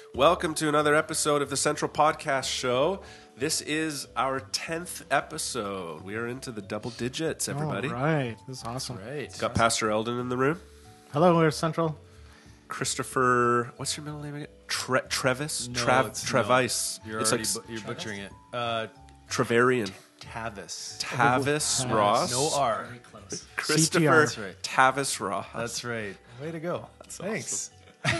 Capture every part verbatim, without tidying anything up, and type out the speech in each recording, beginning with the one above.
Welcome to another episode of the Central Podcast Show. This is our tenth episode. We are into the double digits, everybody. All right. This is awesome. Right. Got Pastor Eldon in the room. Hello, we're Central. Christopher, what's your middle name again? Tre- Trevis? No, Trav- it's Travis. No. You're it's already like bu- you're butchering it. Uh, Travarian. Tavis. Tavis Oh, Ross. No R. Very close. Christopher That's right. Tavis Ross. That's right. Way to go. Thanks.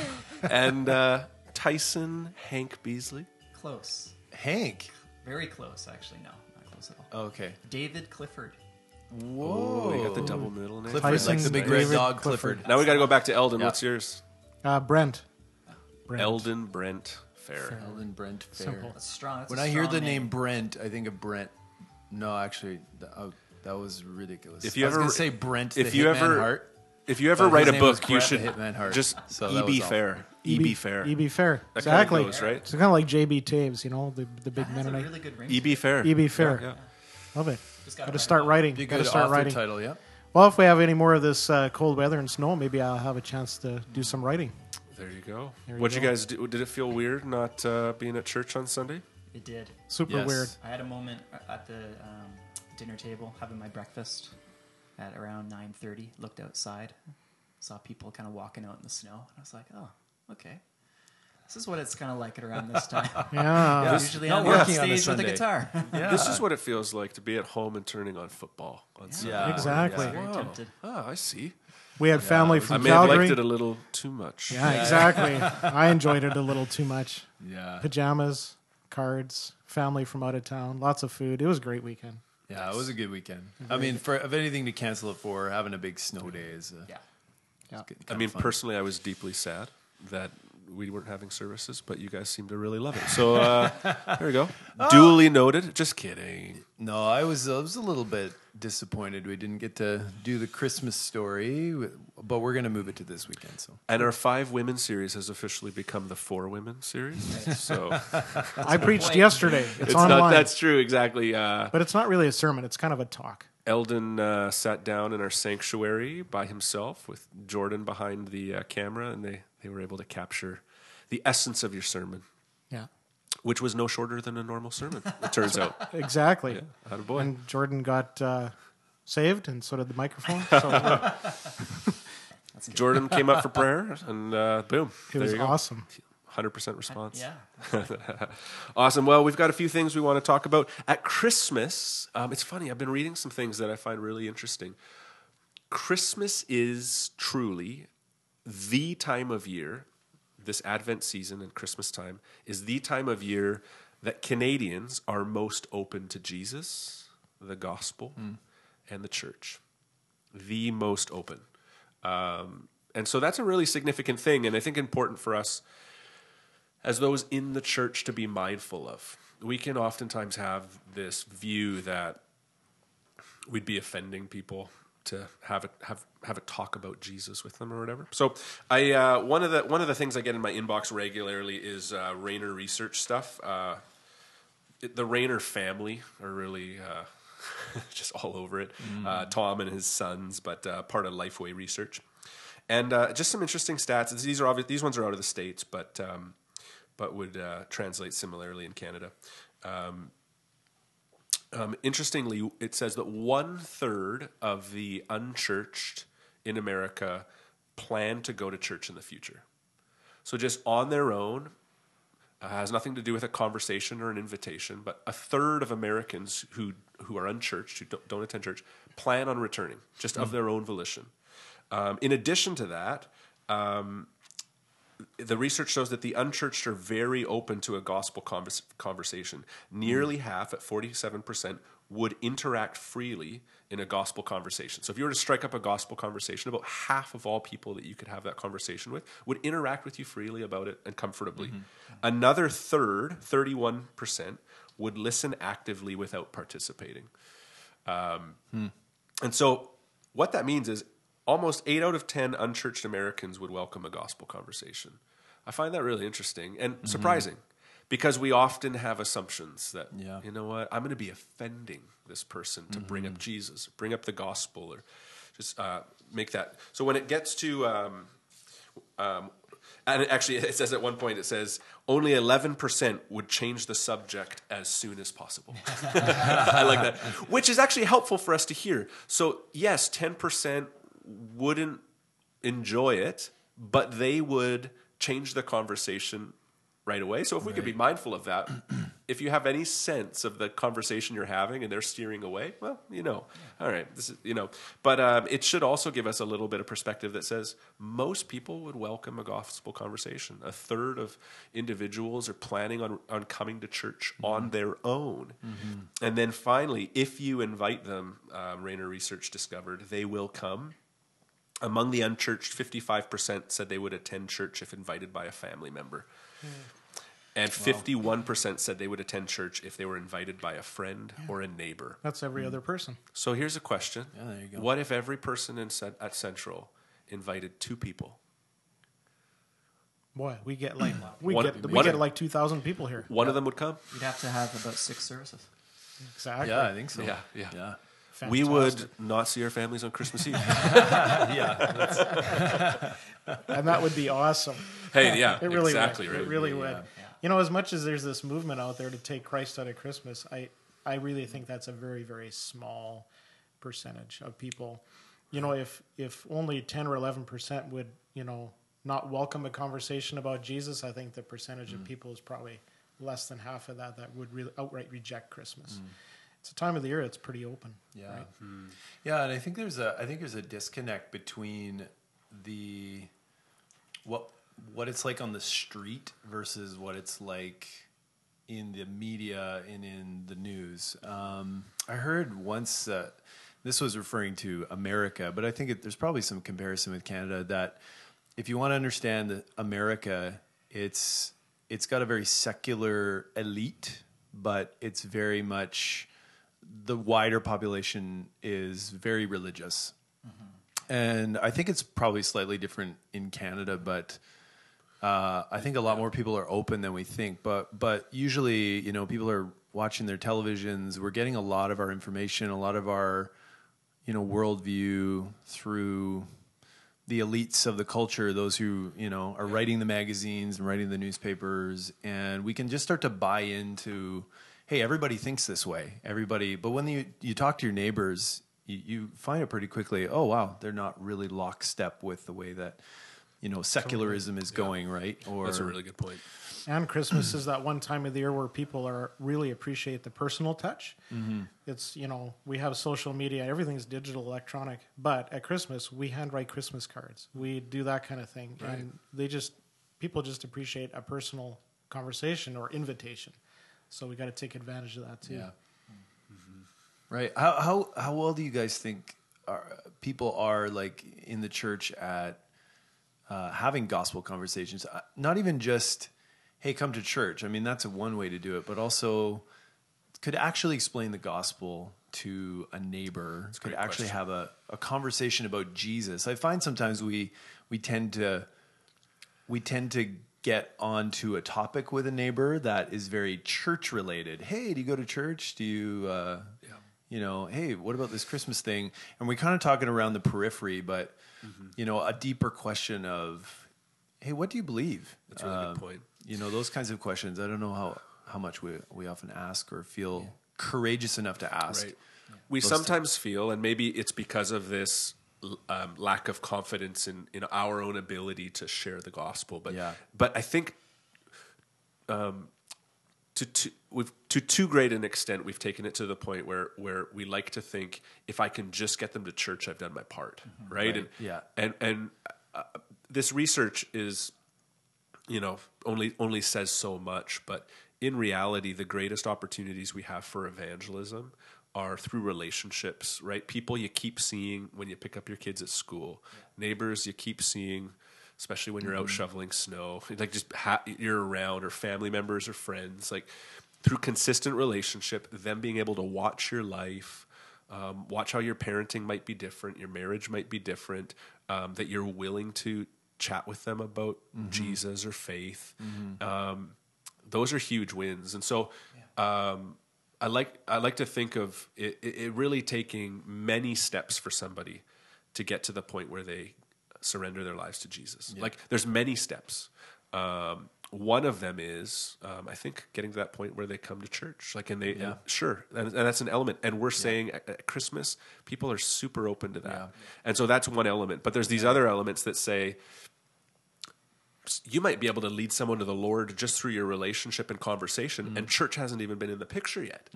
and uh, Tyson Hank Beasley. Close. Hank. Very close, actually. No, not close at all. Okay. David Clifford. Oh, you got the double middle name. Clifford, Tyson like the big David red dog Clifford. Clifford. Now we got to go back to Eldon. Yeah. What's yours? Uh, Brent. Brent. Eldon Brent Fair. Eldon Brent Fair. Simple. That's strong. That's When a I hear strong the name Brent, I think of Brent. No, actually, th- oh, that was ridiculous. If you I was ever- gonna say Brent, if the you Hitman ever- Hart. If you ever But write his a name was book, you Brett should the Hitman Hart. just So that E B was Fair. E B Fair. E B Fair. That kinda Exactly. goes, right? It's kind of like J B Taves, you know, the, the big That has a Mennonite. really good ring. E B Fair. E B Fair. Yeah, yeah. Love it. Just Got gotta to write start it writing. Be a Got to good start author writing. title, yeah. Well, if we have any more of this uh, cold weather and snow, maybe I'll have a chance to do some writing. There you go. There you What'd you go. guys do? Did it feel weird not uh, being at church on Sunday? It did. Super Yes. weird. I had a moment at the um, dinner table having my breakfast at around nine thirty. Looked outside, saw people kind of walking out in the snow. And I was like, oh, okay. This is what it's kind of like at around this time. Yeah. Usually Not I'm working on on a stage with a Sunday. guitar. Yeah. This is what it feels like to be at home and turning on football on Sunday. Yeah. Exactly. Yeah. Very Wow. tempted. Oh, I see. We had family I from may have Calgary. liked it a little too much. Yeah, exactly. I enjoyed it a little too much. Yeah. Pajamas, cards, family from out of town, lots of food. It was a great weekend. Yeah, it was a good weekend. I mean, for of anything to cancel it for, having a big snow day is. Uh, Yeah. Yeah. kinda I mean, fun. personally, I was deeply sad that we weren't having services, but you guys seem to really love it. So uh, there you go. Duly noted. Just kidding. No, I was I was a little bit disappointed we didn't get to do the Christmas story, but we're going to move it to this weekend. So And our five women series has officially become the four women series. So I preached point. yesterday. It's, it's online. not. That's true. Exactly. Uh, But it's not really a sermon. It's kind of a talk. Eldon uh, sat down in our sanctuary by himself with Jordan behind the uh, camera, and they, they were able to capture the essence of your sermon, Yeah, which was no shorter than a normal sermon, it turns out. exactly. Yeah, attaboy. And Jordan got uh, saved, and so did the microphone. So uh, Jordan came up for prayer, and uh, boom. it there was you go. awesome. one hundred percent response. Yeah. Awesome. Well, we've got a few things we want to talk about. At Christmas, um, it's funny, I've been reading some things that I find really interesting. Christmas is truly the time of year, this Advent season and Christmas time, is the time of year that Canadians are most open to Jesus, the gospel, and the church. The most open. Um, and so that's a really significant thing, and I think important for us as those in the church to be mindful of. We can oftentimes have this view that we'd be offending people to have a have have a talk about Jesus with them or whatever. So I uh, one of the one of the things I get in my inbox regularly is uh, Rayner research stuff. Uh, it, the Rayner family are really uh, just all over it. Uh, Tom and his sons, but uh, part of Lifeway Research, and uh, just some interesting stats. These are obvious, these ones are out of the States, but. Um, but would uh, translate similarly in Canada. Um, um, interestingly, it says that one third of the unchurched in America plan to go to church in the future. So just on their own, uh, has nothing to do with a conversation or an invitation, but a third of Americans who who are unchurched, who don't, don't attend church, plan on returning, just of their own volition. Um, in addition to that, um, the research shows that the unchurched are very open to a gospel convers- conversation. Nearly mm. half, at forty-seven percent, would interact freely in a gospel conversation. So if you were to strike up a gospel conversation, about half of all people that you could have that conversation with would interact with you freely about it and comfortably. Mm-hmm. Another third, thirty-one percent, would listen actively without participating. Um, hmm. And so what that means is almost eight out of ten unchurched Americans would welcome a gospel conversation. I find that really interesting and mm-hmm. surprising because we often have assumptions that, yeah. you know what, I'm going to be offending this person to mm-hmm. bring up Jesus, bring up the gospel, or just uh, make that. So when it gets to, um, um, and actually it says at one point, it says, only eleven percent would change the subject as soon as possible. I like that. Which is actually helpful for us to hear. So, yes, ten percent wouldn't enjoy it, but they would change the conversation right away. So if we right. could be mindful of that, if you have any sense of the conversation you're having and they're steering away, well, you know, yeah. all right, this is, you know, but um, it should also give us a little bit of perspective that says most people would welcome a gospel conversation. A third of individuals are planning on, on coming to church mm-hmm. on their own. Mm-hmm. And then finally, if you invite them, um, Rainer Research discovered, they will come. Among the unchurched, fifty-five percent said they would attend church if invited by a family member. Mm. And fifty-one percent said they would attend church if they were invited by a friend yeah. or a neighbor. That's every mm. other person. So here's a question. Yeah, there you go. What if every person in, at Central invited two people? Boy, we get like we one, get we get like two thousand people here. One yeah. of them would come? You'd have to have about six services. Exactly. Yeah, I think so. Yeah, yeah. yeah. Fantastic. We would not see our families on Christmas Eve. yeah. And that would be awesome. Hey, yeah, it really exactly would. right. It really yeah. would. Yeah. You know, as much as there's this movement out there to take Christ out of Christmas, I, I really think that's a very, very small percentage of people. You know, if if only ten or eleven percent would, you know, not welcome a conversation about Jesus, I think the percentage mm. of people is probably less than half of that that would really outright reject Christmas. Mm. It's a time of the year that's pretty open. Yeah, right? hmm. yeah, and I think there's a I think there's a disconnect between the what what it's like on the street versus what it's like in the media and in the news. Um, I heard once uh, this was referring to America, but I think it, there's probably some comparison with Canada that if you want to understand America, it's it's got a very secular elite, but it's very much the wider population is very religious. Mm-hmm. And I think it's probably slightly different in Canada, but uh, I think a lot more people are open than we think. But but usually, you know, people are watching their televisions. We're getting a lot of our information, a lot of our, you know, worldview through the elites of the culture, those who, you know, are writing the magazines and writing the newspapers. And we can just start to buy into, hey, everybody thinks this way. Everybody, but when you, you talk to your neighbors, you, you find it pretty quickly, oh, wow, they're not really lockstep with the way that, you know, secularism is going, yeah. right? Or that's a really good point. And Christmas is that one time of the year where people are really appreciate the personal touch. Mm-hmm. It's, you know, we have social media, everything's digital, electronic, but at Christmas, we handwrite Christmas cards. We do that kind of thing. Right. And they just, people just appreciate a personal conversation or invitation. So we got to take advantage of that too. Yeah. Mm-hmm. Right. How how how well do you guys think are, people are like in the church at uh, having gospel conversations? Uh, not even just, hey, come to church. I mean, that's a one way to do it, but also could actually explain the gospel to a neighbor. That's could actually question. have a, a conversation about Jesus. I find sometimes we we tend to we tend to get onto a topic with a neighbor that is very church related. Hey, do you go to church? Do you, uh, yeah. you know, hey, what about this Christmas thing? And we're kind of talking around the periphery, but, mm-hmm. you know, a deeper question of, hey, what do you believe? That's a really um, good point. You know, those kinds of questions. I don't know how, how much we, we often ask or feel yeah. courageous enough to ask. Right. Yeah. We sometimes things. feel, and maybe it's because of this Um, lack of confidence in, in our own ability to share the gospel, but yeah. but I think um, to to we've to too great an extent we've taken it to the point where where we like to think if I can just get them to church, I've done my part, mm-hmm. right? right? And yeah, and and uh, this research is, you know, only only says so much, but in reality, the greatest opportunities we have for evangelism are through relationships, right? People you keep seeing when you pick up your kids at school, yeah. neighbors you keep seeing, especially when you're mm-hmm. out shoveling snow, like just ha- you're around, or family members or friends, like through consistent relationship, them being able to watch your life, um, watch how your parenting might be different, your marriage might be different, um, that you're willing to chat with them about mm-hmm. Jesus or faith. Mm-hmm. Um, those are huge wins. And so, yeah. um, I like I like to think of it, it really taking many steps for somebody to get to the point where they surrender their lives to Jesus. Yeah. Like there's many steps. Um, one of them is, um, I think, getting to that point where they come to church. Like, and they, Yeah. and sure, and, and that's an element. And we're saying at, at Christmas, people are super open to that. Yeah. And so that's one element. But there's these other elements that say, you might be able to lead someone to the Lord just through your relationship and conversation, Mm-hmm. and church hasn't even been in the picture yet.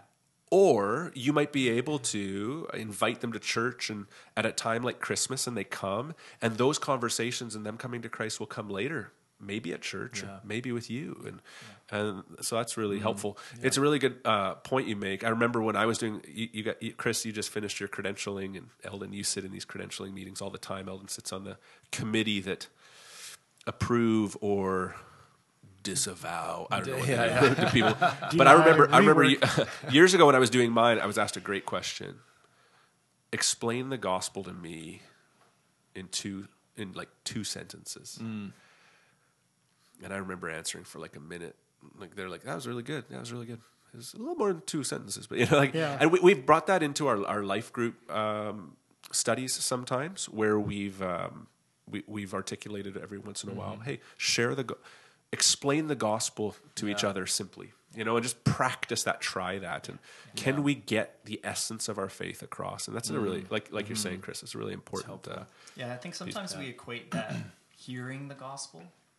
Or you might be able to invite them to church and at a time like Christmas, and they come, and those conversations and them coming to Christ will come later, maybe at church, Yeah. or maybe with you. And and so that's really helpful. It's a really good uh, point you make. I remember when I was doing, you, you got, you, Chris, you just finished your credentialing, and Eldon, you sit in these credentialing meetings all the time. Eldon sits on the committee that approve or disavow. I don't know what Yeah, the, the people. But I remember, I remember rework. years ago when I was doing mine, I was asked a great question. Explain the gospel to me in two, in like two sentences. Mm. And I remember answering for like a minute. Like they're like, that was really good. That was really good. It was a little more than two sentences, but you know, like, Yeah. and we, we've brought that into our our life group um, studies sometimes, where we've um, we, we've articulated every once in a while. Hey, share the, go- explain the gospel to each Yeah. other simply, you know, and just practice that. Try that, and can we get the essence of our faith across? And that's a really like like you're saying, Chris. It's a really important. Uh, Yeah, I think sometimes we equate that hearing the gospel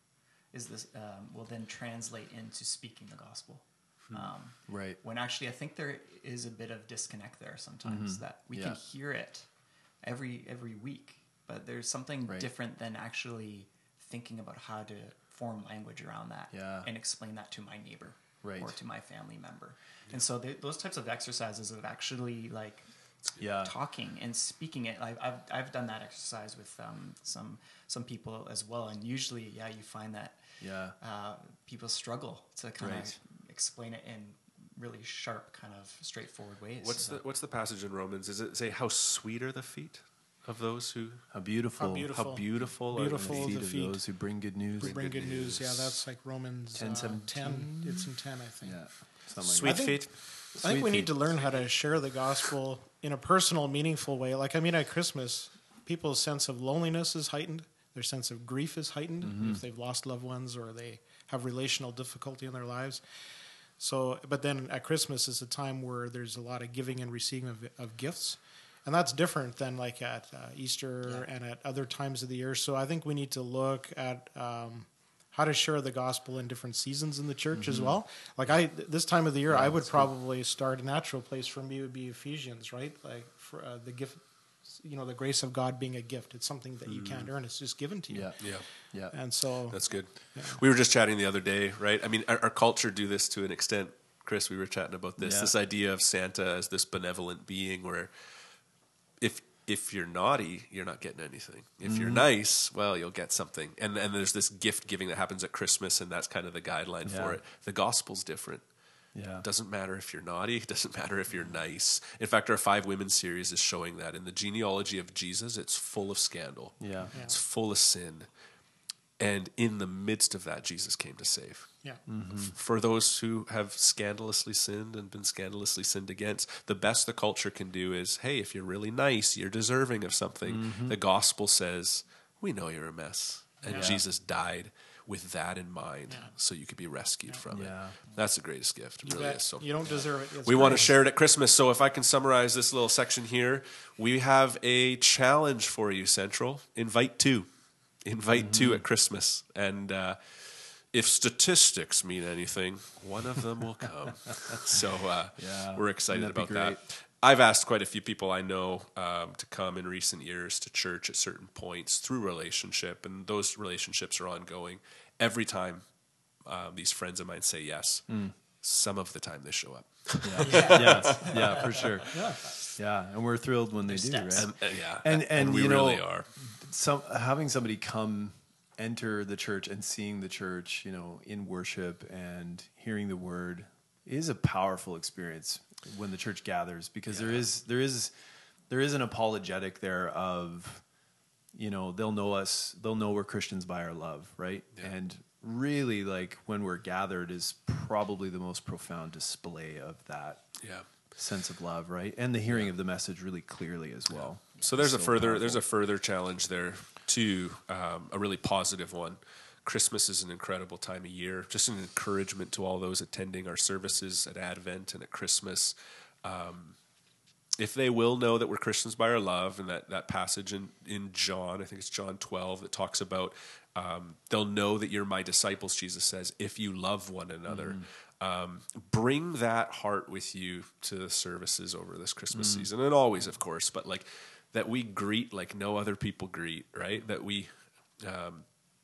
is this um, will then translate into speaking the gospel. Um, Right. When actually, I think there is a bit of disconnect there sometimes that we Yeah. can hear it every every week, but there's something Right. different than actually thinking about how to form language around that Yeah. and explain that to my neighbor Right. or to my family member. And so they, those types of exercises of actually like Yeah. talking and speaking it. I've I've, I've done that exercise with um, some some people as well, and usually, yeah, you find that Yeah. uh, people struggle to kind Right. of explain it in really sharp, kind of straightforward ways. what's the what's the passage in Romans? Does it say how sweet are the feet of those who How beautiful. How beautiful. how beautiful, Beautiful. are The the feet of feet. those who bring good news. We bring good news. Yeah, that's like Romans ten, uh, seventeen. ten. It's in ten, I think. Yeah. Something like sweet I think- feet? I think Sweet we feet. need to learn how to share the gospel in a personal, meaningful way. Like, I mean, at Christmas, people's sense of loneliness is heightened. Their sense of grief is heightened Mm-hmm. if they've lost loved ones or they have relational difficulty in their lives. So, but then at Christmas is a time where there's a lot of giving and receiving of, of gifts. And that's different than like at uh, Easter and at other times of the year. So I think we need to look at um, how to share the gospel in different seasons in the church as well. Like I, this time of the year, I would probably start a natural place for me would be Ephesians, right? Like for uh, the gift, you know, the grace of God being a gift. It's something that you can't earn. It's just given to you. Yeah. Yeah. Yeah. And so That's good. We were just chatting the other day, right? I mean, our, our culture do this to an extent. Chris, we were chatting about this. Yeah. This idea of Santa as this benevolent being, where if if you're naughty, you're not getting anything. If you're nice, well, you'll get something. And and there's this gift giving that happens at Christmas, and that's kind of the guideline Yeah. for it. The gospel's different. Yeah. It doesn't matter if you're naughty. It doesn't matter if you're nice. In fact, our Five Women series is showing that in the genealogy of Jesus, it's full of scandal. Yeah. Yeah. It's full of sin. And in the midst of that, Jesus came to save. yeah, F- For those who have scandalously sinned and been scandalously sinned against, the best the culture can do is, hey, if you're really nice, you're deserving of something. The gospel says, we know you're a mess. And Yeah. Jesus died with that in mind so you could be rescued from it. Yeah. That's the greatest gift. It you, really bet. is. So You don't deserve it. It's we want to great. share it at Christmas. So if I can summarize this little section here, we have a challenge for you, Central. Invite two. Invite two at Christmas. And uh, if statistics mean anything, one of them will come. so uh, Yeah. we're excited Wouldn't that about be that. great? I've asked quite a few people I know um, to come in recent years to church at certain points through relationship, and those relationships are ongoing. Every time uh, these friends of mine say yes, some of the time they show up. Yeah. yeah. Yeah, for sure. Yeah. Yeah. And we're thrilled when they do, steps. right? And, uh, yeah, And- and, we you know, really are. Some having somebody come enter the church and seeing the church, you know, in worship and hearing the word is a powerful experience when the church gathers, because there is there is there is an apologetic there of, you know, they'll know us, they'll know we're Christians by our love, right? Yeah. And really, like, when we're gathered is probably the most profound display of that Yeah. sense of love, right? And the hearing of the message really clearly as well. So there's a So further powerful. there's a further challenge there too, um, a really positive one. Christmas is an incredible time of year. Just an encouragement to all those attending our services at Advent and at Christmas. Um, if they will know that we're Christians by our love, and that, that passage in, in John, I think it's John twelve, that talks about um, they'll know that you're my disciples, Jesus says, if you love one another. Mm-hmm. Um, bring that heart with you to the services over this Christmas mm-hmm. season, and always, of course, but like that we greet like no other people greet, right? That we um,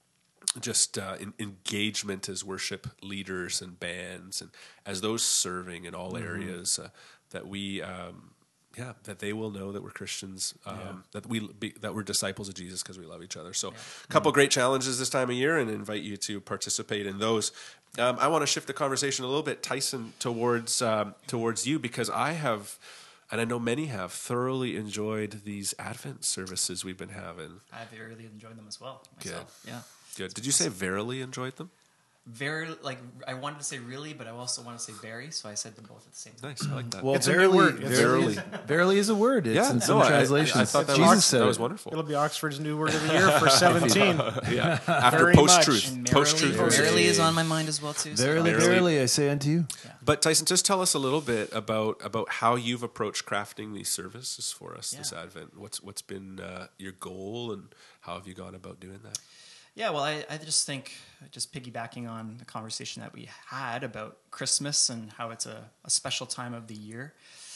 just uh, in, engagement as worship leaders and bands, and as those serving in all mm-hmm. areas, uh, that we... Um, Yeah, that they will know that we're Christians, um, yeah. that we be, that we're disciples of Jesus because we love each other. So, a yeah. couple mm-hmm. great challenges this time of year, and invite you to participate in those. Um, I want to shift the conversation a little bit, Tyson, towards um, towards you, because I have, and I know many have, thoroughly enjoyed these Advent services we've been having. I've really enjoyed them as well. Myself. Good, yeah, good. Did you say verily enjoyed them? Very, like, I wanted to say really, but I also want to say very, so I said them both at the same time. Nice, I like that. Well, it's verily, a new word. Verily, verily is a word. It's yeah, in some no, translations. I, I thought that Jesus was, said that was it. wonderful. It'll be Oxford's new word of the year for seventeen. Yeah, after Very post-truth. And Post-truth. merrily, versus- merrily is on my mind as well, too. So. Verily, Verily. verily, I say unto you. Yeah. But Tyson, just tell us a little bit about about how you've approached crafting these services for us Yeah. this Advent. What's what's been uh, your goal, and how have you gone about doing that? Yeah, well, I, I just think, just piggybacking on the conversation that we had about Christmas and how it's a, a special time of the year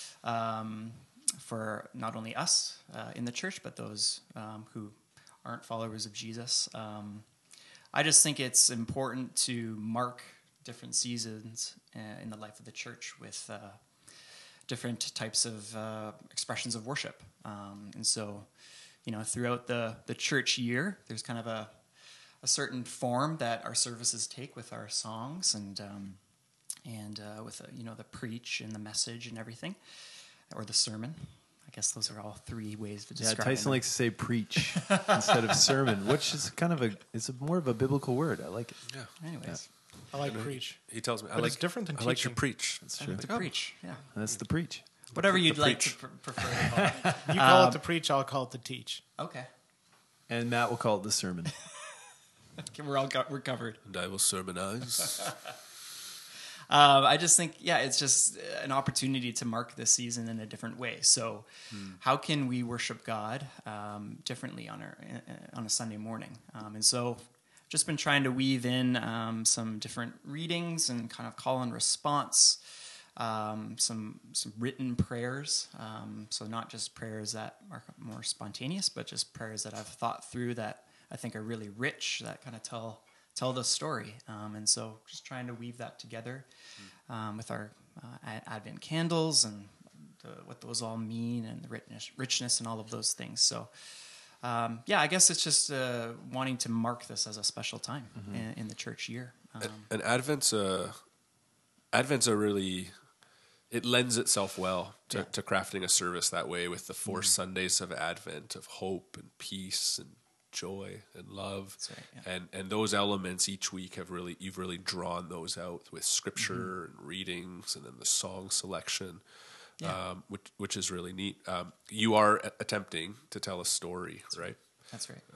um, for not only us uh, in the church, but those um, who aren't followers of Jesus. Um, I just think it's important to mark different seasons uh, in the life of the church with uh, different types of uh, expressions of worship. Um, and so, you know, throughout the, the church year, there's kind of a a certain form that our services take with our songs and um, and uh, with uh, you know the preach and the message and everything, or the sermon. I guess those are all three ways to Yeah, describe. Tyson it. likes to say preach instead of sermon, which is kind of a it's a more of a biblical word. I like it. Yeah. Anyways, I like preach. He tells me, I But like it's different than I like your teaching. preach. That's I true. like to preach. Yeah, That's the preach. whatever you'd the like preach. to pr- prefer to call it. You call Um, it to preach, I'll call it to teach. Okay, And Matt will call it the sermon. okay, we're all co- we're covered. And I will sermonize. Um, I just think, yeah, it's just an opportunity to mark this season in a different way. So, hmm. how can we worship God um, differently on our on a Sunday morning? Um, and so, just been trying to weave in um, some different readings and kind of call and response, um, some some written prayers. Um, so not just prayers that are more spontaneous, but just prayers that I've thought through that I think are really rich, that kind of tell. tell the story. Um, and so just trying to weave that together um, with our uh, ad- Advent candles and the, what those all mean and the richness, richness and all of those things. So, um, yeah, I guess it's just uh, wanting to mark this as a special time mm-hmm. in, in the church year. Um, and, and Advent's a, Advent's a really, it lends itself well to, Yeah. to crafting a service that way, with the four Mm-hmm. Sundays of Advent of hope and peace and joy and love. That's right, yeah. and and those elements each week have really you've really drawn those out with scripture mm-hmm. and readings, and then the song selection, Yeah. um, which which is really neat. Um, you are a- attempting to tell a story, That's right? That's right.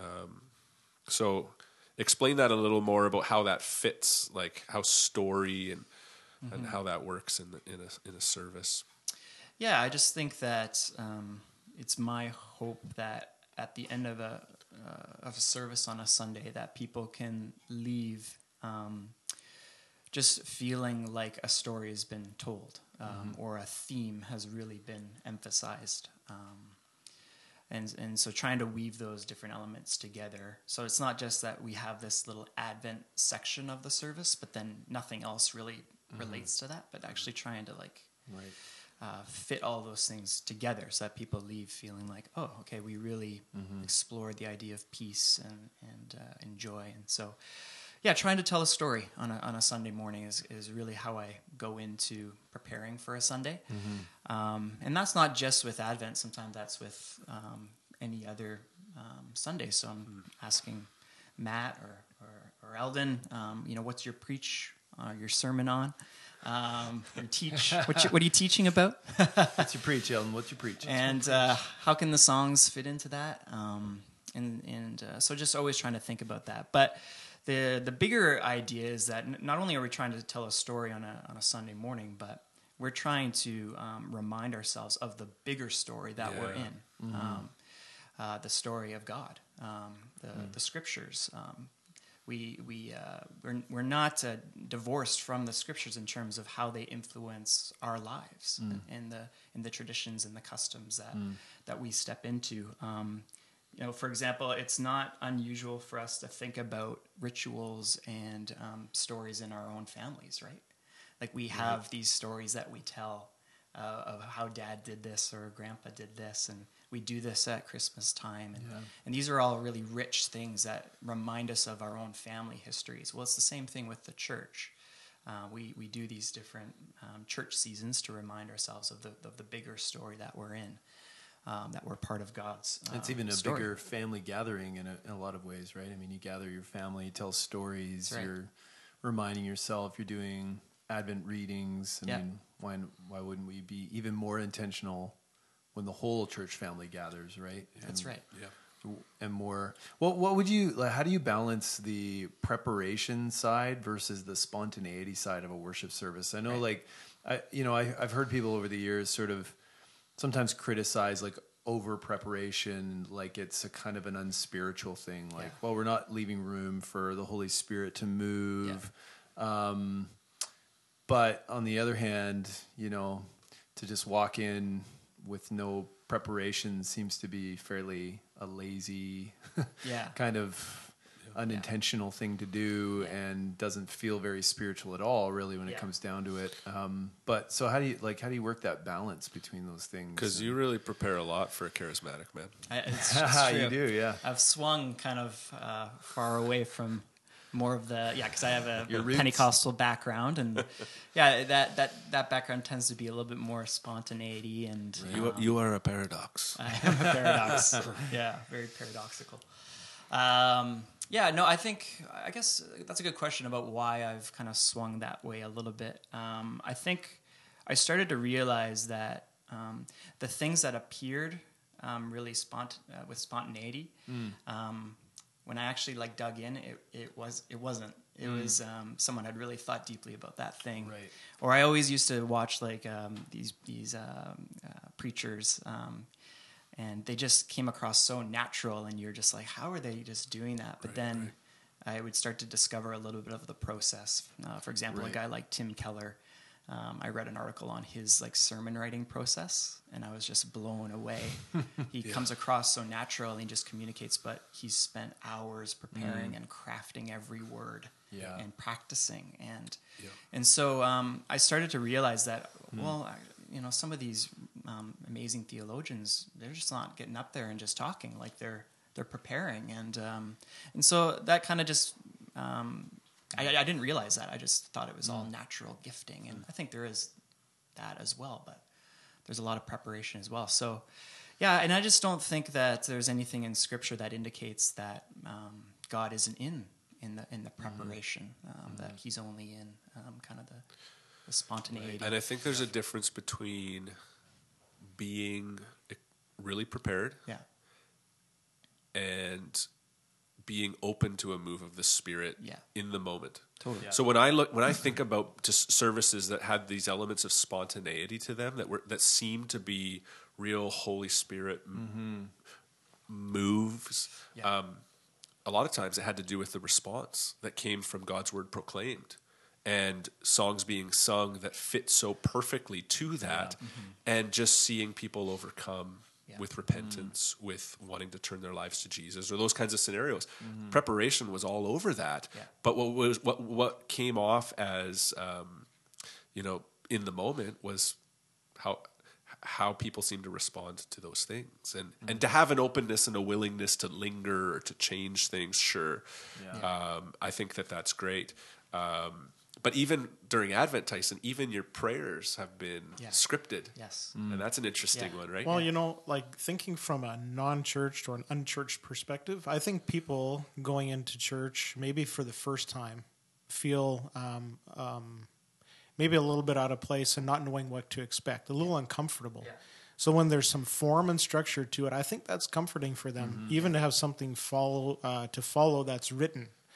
So explain that a little more about how that fits, like how story and Mm-hmm. and how that works in the, in a in a service. Yeah, I just think that um, it's my hope that at the end of a uh, of a service on a Sunday, that people can leave um, just feeling like a story has been told, um, mm-hmm. or a theme has really been emphasized, um, and and so trying to weave those different elements together. So it's not just that we have this little Advent section of the service, but then nothing else really mm-hmm. relates to that, but actually trying to like. Right. Uh, fit all those things together so that people leave feeling like, oh, okay, we really mm-hmm. explored the idea of peace and and, uh, and joy. And so, yeah, trying to tell a story on a on a Sunday morning is, is really how I go into preparing for a Sunday. Mm-hmm. Um, and that's not just with Advent. Sometimes that's with um, any other um, Sunday. So I'm mm-hmm. asking Matt or, or, or Eldon, um, you know, what's your preach, uh, your sermon on? Um, your teach. What, you, what are you teaching about? What's your preach, Ellen? What's your preach? And uh, how can the songs fit into that? Um, and and uh, so just always trying to think about that. But the the bigger idea is that n- not only are we trying to tell a story on a on a Sunday morning, but we're trying to um, remind ourselves of the bigger story that we're Yeah. in, um, uh, the story of God, um, the the Scriptures. Um, we we uh, we're we're not uh, divorced from the Scriptures in terms of how they influence our lives and, and the and the traditions and the customs that that we step into. Um, you know, for example, it's not unusual for us to think about rituals and um, stories in our own families, right? Like we have these stories that we tell uh, of how dad did this or grandpa did this, and we do this at Christmas time. And, and these are all really rich things that remind us of our own family histories. Well, it's the same thing with the church. Uh, we, we do these different um, church seasons to remind ourselves of the, of the bigger story that we're in, um, that we're part of God's um, It's even a story. bigger family gathering in a, in a lot of ways, right? I mean, you gather your family, you tell stories, That's right. you're reminding yourself, you're doing Advent readings. I Yeah. mean, why why wouldn't we be even more intentional when the whole church family gathers, right? That's And- right. Yeah. And more. What what would you like? How do you balance the preparation side versus the spontaneity side of a worship service? I know, Right. like, I you know, I, I've heard people over the years sort of sometimes criticize like over preparation, like it's a kind of an unspiritual thing. Like, Yeah. well, we're not leaving room for the Holy Spirit to move. Um, but on the other hand, you know, to just walk in with no preparation seems to be fairly a lazy Yeah. kind of unintentional thing to do, and doesn't feel very spiritual at all, really, when it Yeah. comes down to it. Um, but so how do you like how do you work that balance between those things? Because you really prepare a lot for a charismatic man. I, it's, it's true. you do, yeah. I've swung kind of uh, far away from more of the yeah because I have a Your roots. Pentecostal background, and yeah that that that background tends to be a little bit more spontaneity, and You, um, you are a paradox. I am a paradox. Yeah, very paradoxical. Um, yeah, no, I think I guess that's a good question about why I've kind of swung that way a little bit. Um, I think I started to realize that um, the things that appeared um, really spont- uh, with spontaneity. Um, when I actually like dug in, it, it was it wasn't. It was um, someone had really thought deeply about that thing. Right. Or I always used to watch like um, these these um, uh, preachers, um, and they just came across so natural, and you're just like, how are they just doing that? But then I would start to discover a little bit of the process. Uh, for example, Right. a guy like Tim Keller. Um, I read an article on his like sermon writing process, and I was just blown away. He comes across so natural, and he just communicates, but he's spent hours preparing and crafting every word, Yeah. and practicing, and Yeah. and so um, I started to realize that well, I, you know, some of these um, amazing theologians, they're just not getting up there and just talking, like they're they're preparing, and um, and so that kind of just. Um, I, I didn't realize that. I just thought it was all natural gifting, and I think there is that as well. But there's a lot of preparation as well. So, yeah, and I just don't think that there's anything in Scripture that indicates that um, God isn't in in the in the preparation. Um, that He's only in um, kind of the, the spontaneity. And I think there's a difference between being really prepared Yeah, and being open to a move of the Spirit Yeah. in the moment. totally. Yeah. So when I look, when I think about just services that had these elements of spontaneity to them, that were that seemed to be real Holy Spirit m- moves, Yeah. um, a lot of times it had to do with the response that came from God's word proclaimed, and songs being sung that fit so perfectly to that, and just seeing people overcome. Yeah. With repentance, with wanting to turn their lives to Jesus, or those kinds of scenarios. Preparation was all over that. Yeah. But what was what what came off as um, you know in the moment was how how people seem to respond to those things, and and to have an openness and a willingness to linger or to change things. Sure, Yeah. um, I think that that's great. Um, but even during Advent, Tyson, even your prayers have been Yeah. scripted. Yes. And that's an interesting Yeah. one, right? Well, you know, like thinking from a non-churched or an unchurched perspective, I think people going into church maybe for the first time feel um, um, maybe a little bit out of place and not knowing what to expect, a little uncomfortable. Yeah. So when there's some form and structure to it, I think that's comforting for them, even to have something follow uh, to follow that's written.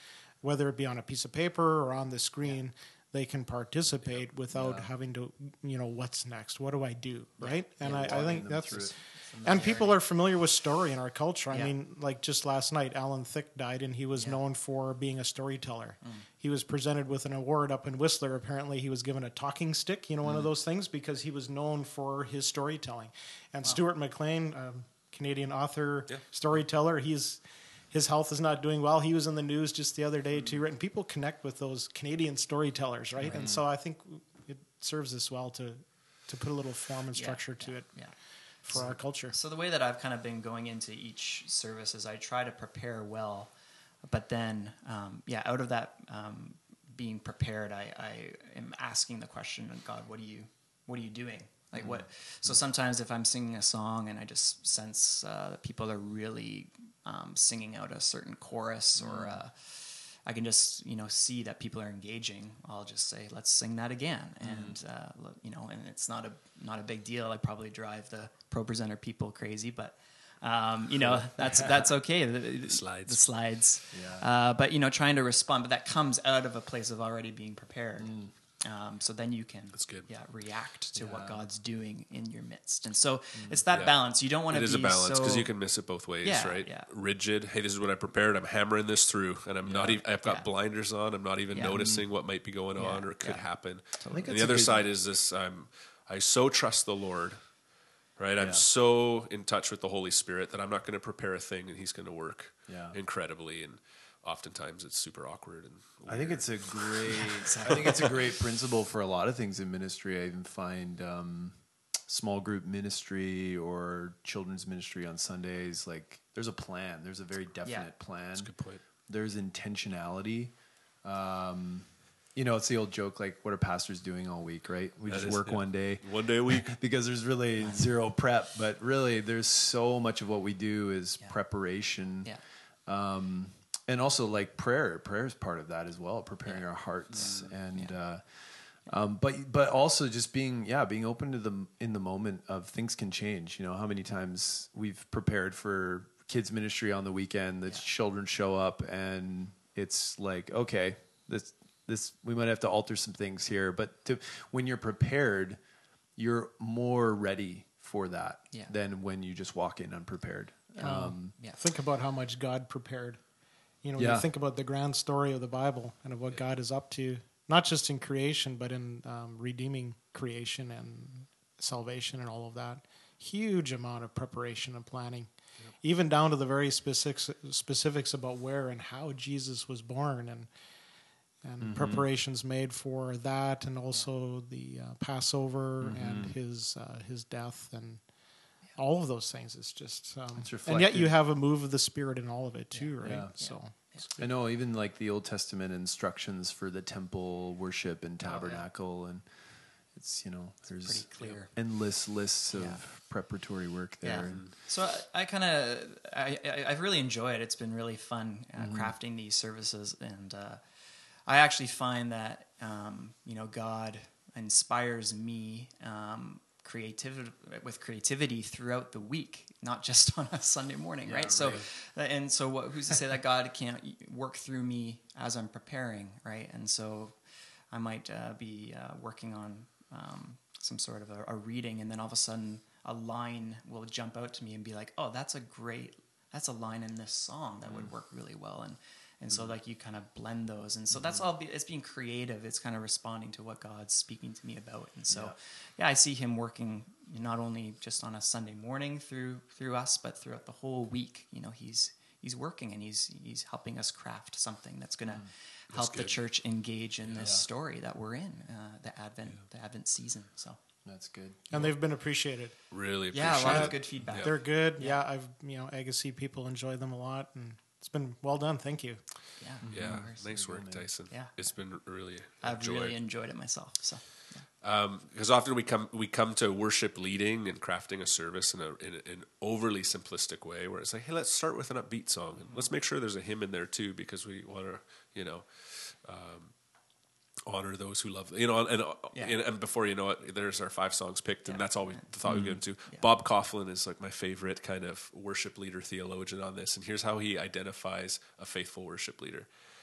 whether it be on a piece of paper or on the screen, they can participate without having to, you know, what's next? What do I do? Right? And I, I think that's, and people are familiar with story in our culture. I Yeah. mean, like just last night, Alan Thicke died, and he was Yeah. known for being a storyteller. Mm. He was presented with an award up in Whistler. Apparently, he was given a talking stick, you know, one of Mm. those things, because he was known for his storytelling. And Stuart McLean, um, Canadian author, Yeah. storyteller, he's his health is not doing well. He was in the news just the other day too, right? And people connect with those Canadian storytellers, right? And so I think it serves us well to to put a little form and Yeah, structure to yeah, it Yeah. for our culture. So the way that I've kind of been going into each service is I try to prepare well, but then, um, yeah, out of that um, being prepared, I, I am asking the question, God, what are you, what are you doing? Like what? So sometimes if I'm singing a song and I just sense uh, that people are really um, singing out a certain chorus, or uh, I can just you know see that people are engaging, I'll just say, let's sing that again, and uh, you know, and it's not a not a big deal. I probably drive the pro presenter people crazy, but. Um, you know, that's that's okay. The, the slides. the slides. Yeah. Uh, but you know, trying to respond, but that comes out of a place of already being prepared. Um, so then you can, That's good. yeah, react to what Yeah. God's doing in your midst. And so it's that Yeah. balance. You don't want It to is be a balance because so, you can miss it both ways, Yeah, right? yeah. Rigid. Hey, this is what I prepared. I'm hammering this through, and I'm not. Yeah. Even, I've got Yeah. blinders on. I'm not even Yeah. noticing what might be going Yeah, on or could yeah. happen. think And it's the a other good- side is this: I'm. I so trust the Lord, right? I'm Yeah. so in touch with the Holy Spirit that I'm not going to prepare a thing, and He's going to work Yeah. incredibly. And oftentimes, it's super awkward and. I think it's a great. I think it's a great principle for a lot of things in ministry. I even find um, small group ministry or children's ministry on Sundays. Like, there's a plan. There's a very definite plan. That's a good point. There's intentionality. Um, you know, it's the old joke, like, what are pastors doing all week, right? We That just is- work yeah. one day. One day a week. Because there's really zero prep, but really there's so much of what we do is Yeah. preparation. Yeah. Um, and also like prayer. Prayer is part of that as well, preparing our hearts and uh, um, but but also just being yeah being open to the in the moment of things can change. You know, how many times we've prepared for kids ministry on the weekend, the children show up and it's like, okay, this this we might have to alter some things here, but to, when you're prepared, you're more ready for that Yeah. than when you just walk in unprepared. Um, Yeah. Think about how much God prepared. You know, when Yeah. you think about the grand story of the Bible and of what God is up to, not just in creation, but in um, redeeming creation and salvation and all of that. Huge amount of preparation and planning, even down to the very specifics, specifics about where and how Jesus was born, and and preparations made for that, and also the uh, Passover and his uh, his death and all of those things. It's just, um, It's and yet you reflected. have a move of the Spirit in all of it too, right? Yeah. So I know even like the Old Testament instructions for the temple worship and tabernacle, and it's you know there's pretty clear. endless lists of Yeah. preparatory work there. Yeah. And So I, I kind of I, I I've really enjoyed it. It's been really fun uh, crafting these services, and uh, I actually find that um, you know God inspires me um, creativity with creativity throughout the week, not just on a Sunday morning, right? So and so what, who's to say that God can't work through me as I'm preparing, right? And so I might uh, be uh, working on um, some sort of a, a reading, and then all of a sudden a line will jump out to me and be like, "Oh, that's a great, that's a line in this song that would work really well." And and so like you kind of blend those, and so that's all. Be, it's being creative. It's kind of responding to what God's speaking to me about, and so yeah, I see Him working not only just on a Sunday morning through through us, but throughout the whole week. You know, He's He's working, and He's He's helping us craft something that's going to help the good. church engage in this story that we're in, uh, the Advent the Advent season. So. that's good. and they've been appreciated. Really appreciate Yeah, a lot it. of good feedback. They're good. Yeah, I've you know Agassiz people enjoy them a lot, and it's been well done. Thank you. Yeah, Yeah, no worries. nice work, Tyson. Yeah. It's been really a I've joy. really enjoyed it myself. So yeah. Because often we come we come to worship leading and crafting a service in a in an overly simplistic way, where it's like, hey, let's start with an upbeat song, and let's make sure there's a hymn in there too, because we want to, you know, um, honor those who love, you know, and, Yeah. and and before you know it, there's our five songs picked, and Yeah. that's all we thought we'd get into. Yeah. Bob Coughlin is like my favorite kind of worship leader theologian on this, and here's how he identifies a faithful worship leader.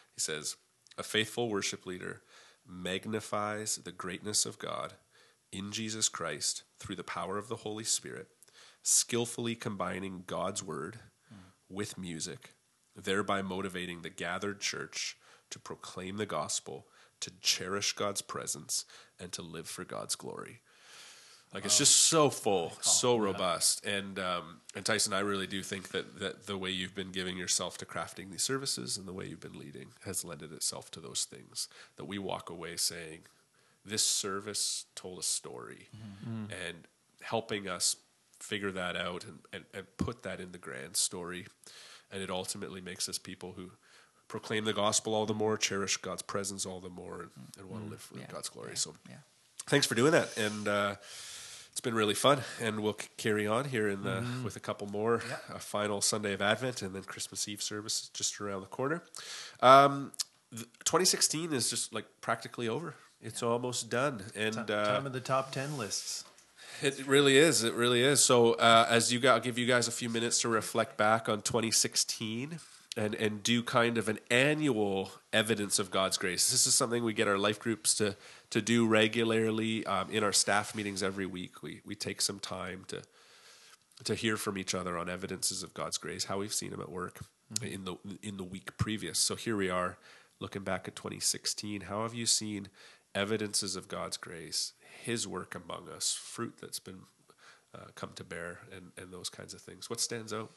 He says, a faithful worship leader magnifies the greatness of God in Jesus Christ through the power of the Holy Spirit, skillfully combining God's word mm. with music, thereby motivating the gathered church to proclaim the gospel, to cherish God's presence, and to live for God's glory. Like, wow. It's just so full, so yeah. robust. And um, and Tyson, I really do think that, that the way you've been giving yourself to crafting these services and the way you've been leading has lended itself to those things, that we walk away saying, this service told a story, mm-hmm. and helping us figure that out and, and, and put that in the grand story. And it ultimately makes us people who proclaim the gospel all the more, cherish God's presence all the more, and, and want to live for yeah. God's glory. Yeah. So yeah. thanks for doing that. And uh, it's been really fun. And we'll c- carry on here in the, mm-hmm. with a couple more, yeah. a final Sunday of Advent, and then Christmas Eve service just around the corner. Um, th- twenty sixteen is just like practically over. It's yeah. almost done. And time, uh, time of the top ten lists. It really is. It really is. So uh, as you got, I'll give you guys a few minutes to reflect back on twenty sixteen and, and do kind of an annual evidence of God's grace. This is something we get our life groups to to do regularly um, in our staff meetings every week. We we take some time to to hear from each other on evidences of God's grace, how we've seen Him at work mm-hmm. in the in the week previous. So here we are, looking back at twenty sixteen. How have you seen evidences of God's grace, His work among us, fruit that's been uh, come to bear, and, and those kinds of things? What stands out?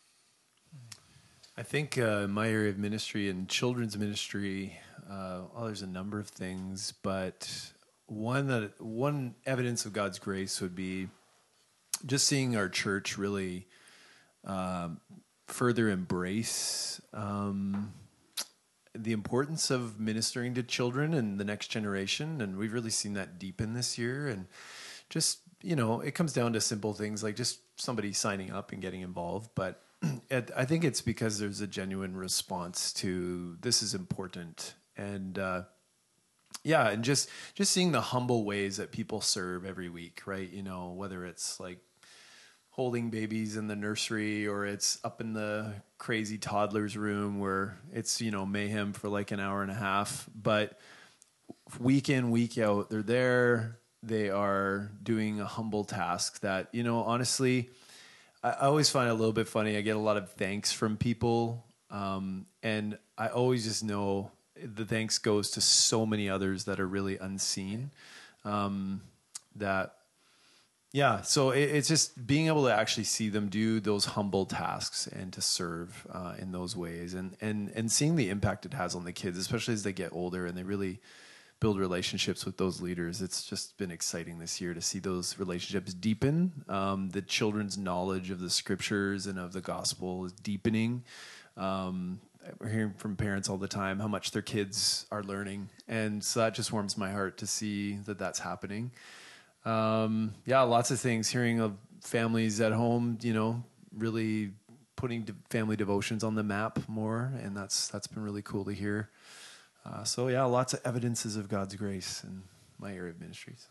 I think uh, my area of ministry and children's ministry, uh, well, there's a number of things, but one that one evidence of God's grace would be just seeing our church really um, further embrace um, the importance of ministering to children and the next generation. And we've really seen that deepen this year. And just, you know, it comes down to simple things like just somebody signing up and getting involved. But it, I think it's because there's a genuine response to this is important. And, uh, yeah, and just, just seeing the humble ways that people serve every week, right? You know, whether it's like holding babies in the nursery, or it's up in the crazy toddler's room where it's, you know, mayhem for like an hour and a half. But week in, week out, they're there. They are doing a humble task that, you know, honestly, I, I always find it a little bit funny. I get a lot of thanks from people. Um, and I always just know the thanks goes to so many others that are really unseen. Um, that, Yeah, so it, it's just being able to actually see them do those humble tasks and to serve uh, in those ways, and, and and seeing the impact it has on the kids, especially as they get older and they really build relationships with those leaders. It's just been exciting this year to see those relationships deepen. Um, the children's knowledge of the scriptures and of the gospel is deepening. Um, we're hearing from parents all the time how much their kids are learning, and so that just warms my heart to see that that's happening. Um, yeah, lots of things. Hearing of families at home, you know, really putting de- family devotions on the map more, and that's that's been really cool to hear. Uh, so yeah, lots of evidences of God's grace in my area of ministry. So.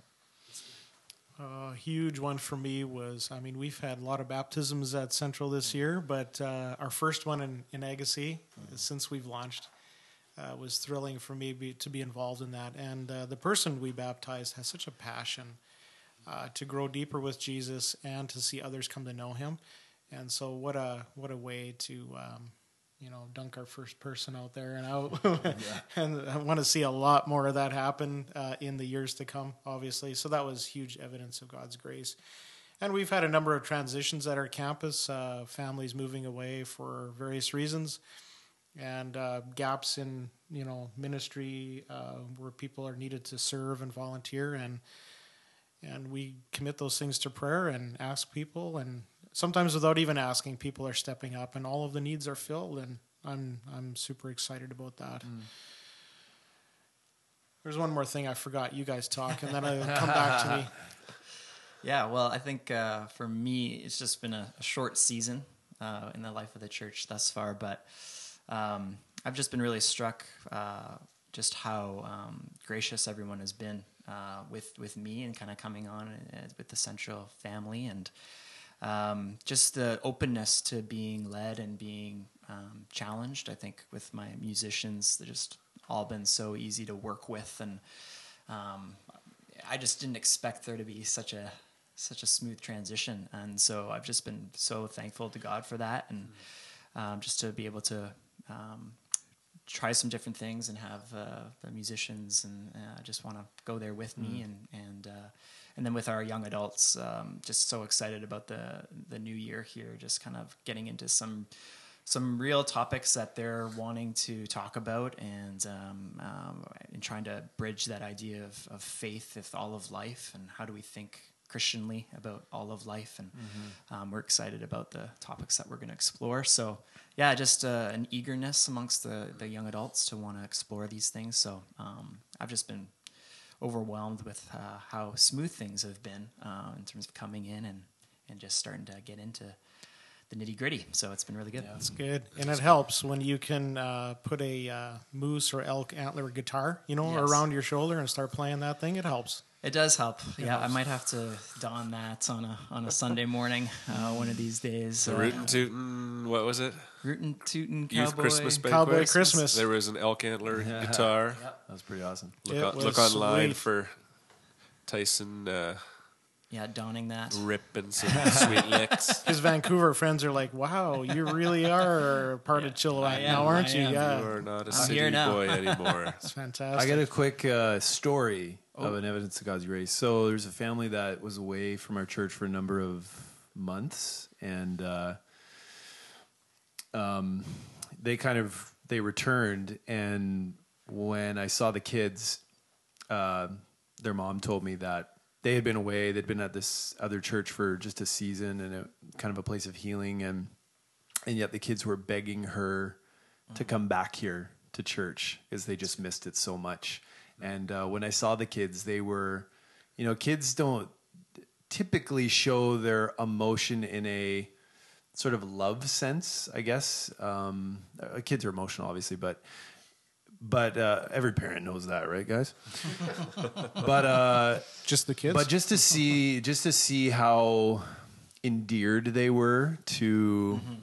A huge one for me was, I mean, we've had a lot of baptisms at Central this year, but uh, our first one in, in Agassiz, mm-hmm. since we've launched, uh, was thrilling for me be, to be involved in that. And uh, the person we baptized has such a passion Uh, to grow deeper with Jesus and to see others come to know Him, and so what a what a way to um, you know dunk our first person out there, and I yeah. and I want to see a lot more of that happen uh, in the years to come. Obviously, so that was huge evidence of God's grace, and we've had a number of transitions at our campus, uh, families moving away for various reasons, and uh, gaps in you know ministry uh, where people are needed to serve and volunteer, and. And we commit those things to prayer and ask people, and sometimes without even asking, people are stepping up, and all of the needs are filled. And I'm I'm super excited about that. Mm. There's one more thing I forgot. You guys talk, and then it'll come back to me. Yeah, well, I think uh, for me, it's just been a, a short season uh, in the life of the church thus far, but um, I've just been really struck uh, just how um, gracious everyone has been. Uh, with with me and kind of coming on uh, with the Central family, and um, just the openness to being led and being um, challenged. I think with my musicians, they've just all been so easy to work with, and um, I just didn't expect there to be such a such a smooth transition. And so I've just been so thankful to God for that, and um, just to be able to um, try some different things and have uh, the musicians and uh, just want to go there with me, and and uh, and then with our young adults, um, just so excited about the the new year here, just kind of getting into some some real topics that they're wanting to talk about, and um, um, and trying to bridge that idea of, of faith with all of life, and how do we think Christianly about all of life, and mm-hmm. um, we're excited about the topics that we're going to explore. So yeah, just uh, an eagerness amongst the, the young adults to want to explore these things. So um, I've just been overwhelmed with uh, how smooth things have been uh, in terms of coming in and, and just starting to get into the nitty gritty. So it's been really good. That's good. And it helps when you can uh, put a uh, moose or elk antler guitar, you know, Yes. around your shoulder and start playing that thing. It helps. It does help. It yeah, helps. I might have to don that on a on a Sunday morning, uh, one of these days. The uh, Rootin' Tootin', what was it? Rootin' Tootin' Youth Cowboy. Christmas banquet. Cowboy Christmas. There was an elk antler guitar. That was pretty awesome. Look, It on, was look online sweet. for Tyson uh, Yeah, donning that. ripping some sweet licks. His Vancouver friends are like, wow, you really are part of Chilliwack I am, now, aren't I you? am. Yeah. You are not a I'm city here now. boy anymore. It's fantastic. I got a quick uh, story of an evidence of God's grace. So there's a family that was away from our church for a number of months, and uh, um, they kind of they returned. And when I saw the kids, uh, their mom told me that they had been away. They'd been at this other church for just a season, and a kind of a place of healing, and and yet the kids were begging her to come back here to church because they just missed it so much. And uh, when I saw the kids, they were, you know, kids don't typically show their emotion in a sort of love sense, I guess. Um, uh, kids are emotional, obviously, but but uh, every parent knows that, right, guys? but uh, Just the kids? but just to see, just to see how endeared they were to Mm-hmm.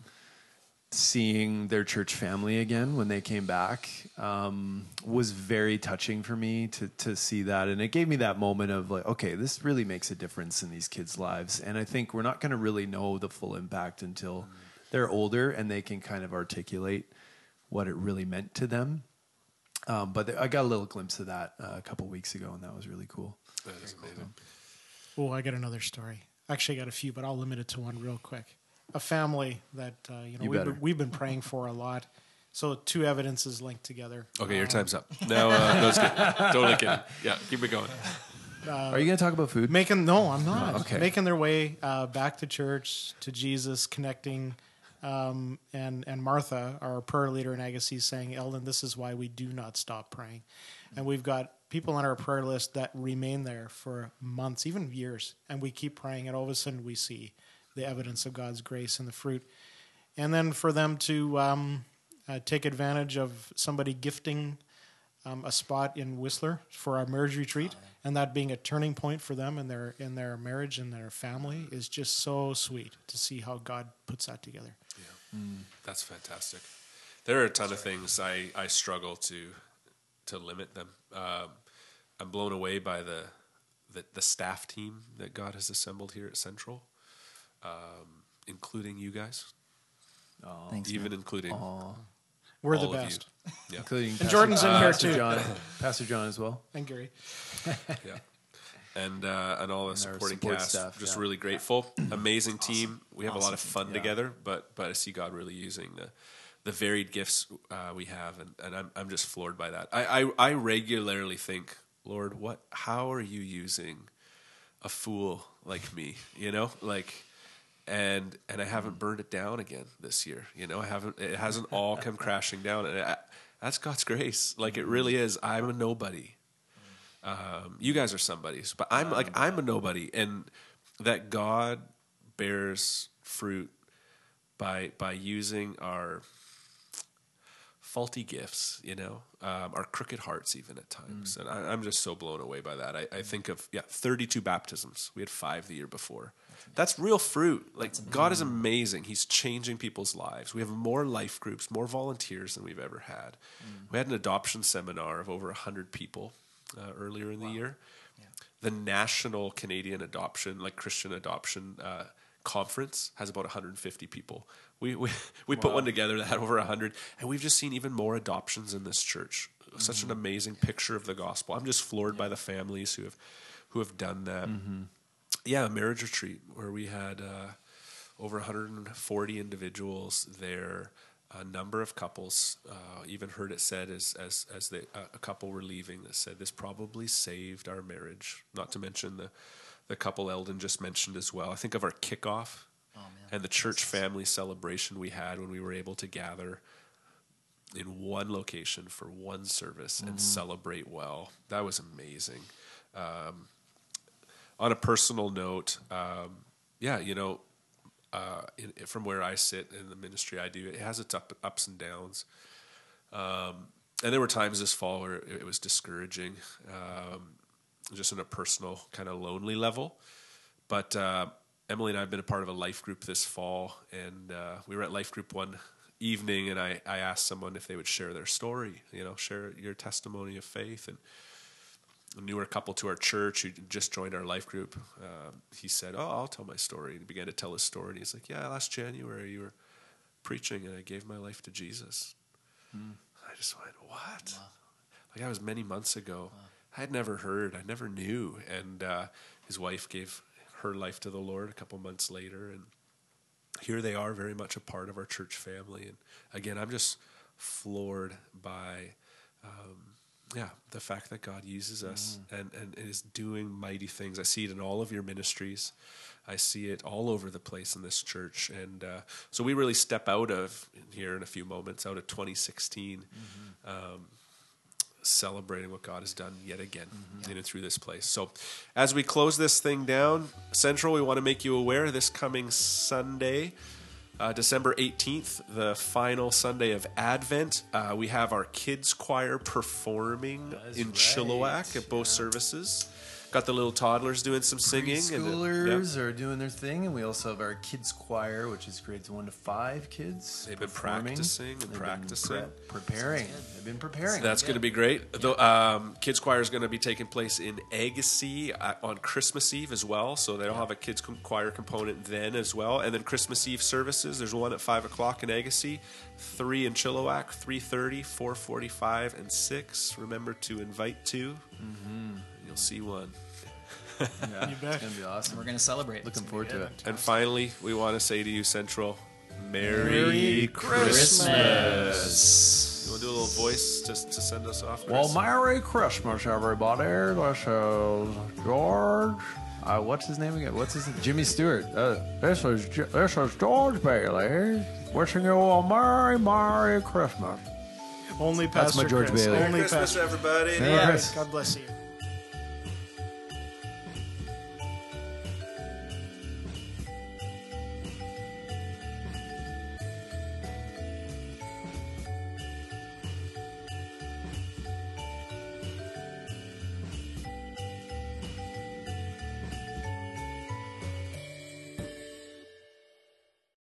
seeing their church family again when they came back um, was very touching for me to to see that, and it gave me that moment of like, okay, this really makes a difference in these kids' lives, and I think we're not going to really know the full impact until they're older and they can kind of articulate what it really meant to them. Um, but I got a little glimpse of that uh, a couple weeks ago, and that was really cool. That is amazing. Oh, I got another story. Actually, I got a few, but I'll limit it to one real quick. A family that uh, you know You we've better. been, we've been praying for a lot. So two evidences linked together. Okay, your Um, time's up. No, uh, no, it's good. Totally kidding. Yeah, keep it going. Are you going to talk about food? Making no, I'm not. Okay. Making their way uh, back to church, to Jesus, connecting, um, and and Martha, our prayer leader in Agassiz, saying, "Eldon, this is why we do not stop praying." And we've got people on our prayer list that remain there for months, even years, and we keep praying, and all of a sudden we see the evidence of God's grace and the fruit. And then for them to um, uh, take advantage of somebody gifting um, a spot in Whistler for our marriage retreat, and that being a turning point for them in their in their marriage and their family is just so sweet to see how God puts that together. That's fantastic. There are a ton of things I, I struggle to to limit them. Um, I'm blown away by the, the the staff team that God has assembled here at Central, um, including you guys, Thanks, even man. including We're all the of you. best. Yeah, Including And Jordan's in here Pastor too. John, Pastor John as well. And Gary. yeah. And uh, and all the And our supporting support cast. staff, Just yeah. really grateful. Amazing team. We have a lot of fun Yeah. together, but but I see God really using the the varied gifts uh, we have, and, and I'm I'm just floored by that. I, I I regularly think, Lord, what? How are you using a fool like me? You know, like. And and I haven't burned it down again this year. You know, I haven't. It hasn't all come crashing down. And I, that's God's grace. Like it really is. I'm a nobody. Um, you guys are somebodies, but I'm like I'm a nobody, and that God bears fruit by by using our faulty gifts, you know, um, our crooked hearts even at times, Mm. and I, I'm just so blown away by that. I, I think of yeah, thirty-two baptisms. We had five the year before. That's real fruit. Like, God is amazing. He's changing people's lives. We have more life groups, more volunteers than we've ever had. Mm. We had an adoption seminar of over one hundred people uh, earlier in wow. the year. Yeah. The National Canadian Adoption, like Christian Adoption uh, Conference has about one hundred fifty people. We we, we wow. put one together that had over one hundred, and we've just seen even more adoptions in this church. Mm-hmm. Such an amazing picture of the gospel. I'm just floored yeah. by the families who have who have done that. Mm-hmm. Yeah, a marriage retreat where we had uh, over one hundred forty individuals there. A number of couples, uh, even heard it said as as as they, uh, a couple were leaving that said this probably saved our marriage. Not to mention the the couple Eldon just mentioned as well. I think of our kickoff oh, and the church family celebration we had when we were able to gather in one location for one service mm-hmm. and celebrate well. That was amazing. Um, on a personal note, um, yeah, you know, uh, in, from where I sit in the ministry I do, it has its up, ups and downs. Um, and there were times this fall where it, it was discouraging, um, just on a personal kind of lonely level. But uh, Emily and I have been a part of a life group this fall, and uh, we were at life group one evening, and I, I asked someone if they would share their story, you know, share your testimony of faith. And a newer couple to our church who just joined our life group, uh, he said, oh, I'll tell my story. And he began to tell his story. And he's like, yeah, last January you were preaching and I gave my life to Jesus. Hmm. I just went, what? Wow. Like that was many months ago. Wow. I had never heard. I never knew. And uh, his wife gave her life to the Lord a couple months later. And here they are, very much a part of our church family. And again, I'm just floored by um, yeah, the fact that God uses us mm. and, and is doing mighty things. I see it in all of your ministries. I see it all over the place in this church. And uh, so we really step out of here in a few moments, out of twenty sixteen, mm-hmm. um, celebrating what God has done yet again mm-hmm. in and through this place. So as we close this thing down, Central, we want to make you aware this coming Sunday, Uh, December eighteenth, the final Sunday of Advent, uh, we have our kids choir performing in right. Chilliwack at both yeah. services. Got the little toddlers doing some singing. Preschoolers and, are doing their thing, and we also have our kids choir, which is grades one to five kids. They've been practicing and They've practicing. Been pre- preparing. They've been preparing. So that's yeah. going to be great. Yeah. The um, kids choir is going to be taking place in Agassiz on Christmas Eve as well, so they'll yeah. have a kids choir component then as well. And then Christmas Eve services, there's one at five o'clock in Agassiz, three in Chilliwack, three thirty, four forty-five, and six. Remember to invite two. Mm-hmm. You'll see one. Yeah, you bet. It's going to be awesome. We're going to celebrate. Looking forward to it. And finally, we want to say to you, Central, Merry, Merry Christmas. Christmas. You want to do a little voice just to send us off? Well, Merry Christmas, everybody. This is George. Uh, what's his name again? What's his name? Jimmy Stewart. Uh, this is this is George Bailey wishing you a Merry, Merry Christmas. Only Pastor That's my George Chris. Bailey. Merry Only Christmas, Pastor. everybody. Yeah, God bless you.